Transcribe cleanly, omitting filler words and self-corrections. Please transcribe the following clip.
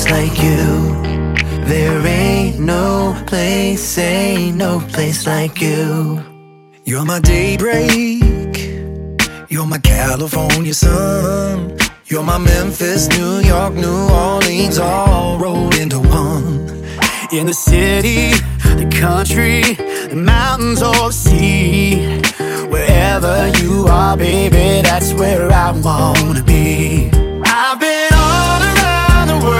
like you. There ain't no place like you. You're my daybreak, you're my California sun. You're my Memphis, New York, New Orleans, all rolled into one. In the city, the country, the mountains or the sea, wherever you are, baby, that's where I wanna be.